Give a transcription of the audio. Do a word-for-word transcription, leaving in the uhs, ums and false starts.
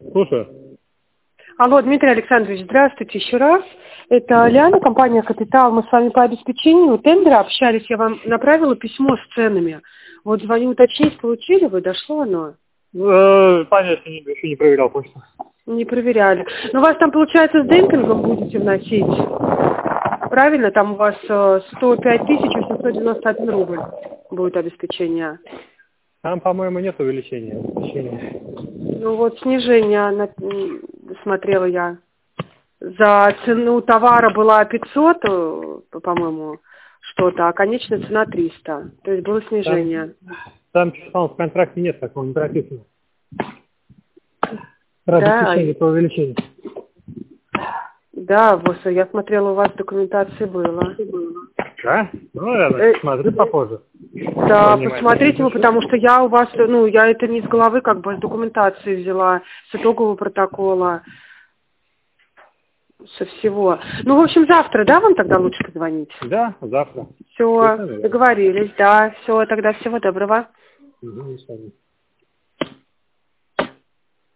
Слушаю. Алло, Дмитрий Александрович, здравствуйте еще раз. Это Лиана, компания «Капитал». Мы с вами по обеспечению тендера общались. Я вам направила письмо с ценами. Вот звоню уточнить, получили вы, дошло оно? Э, Понятия не, еще не проверял почту. Не проверяли. Но у вас там, получается, с демпингом будете вносить? Правильно? Там у вас сто пять тысяч восемьсот девяносто один рубль будет обеспечение. Там, по-моему, нет увеличения. увеличения. Ну вот снижение, на- м, смотрела я. За цену товара была пятьсот, э, по-моему, что-то, а конечная цена триста. То есть было снижение. Там, там что-то в контракте нет такого, не прописано. Про Да, обеспечение по увеличению. да, вот я смотрела, у вас в документации было. Да? Ну, я Э, смотрю, похоже. Да, Внимательно посмотрите вы, изучу. потому что я у вас, ну, я это не с головы, как бы с документации взяла, с итогового протокола, со всего. Ну, в общем, завтра, да, вам тогда лучше позвонить? Да, завтра. Все, договорились, да, все, тогда всего доброго. Угу,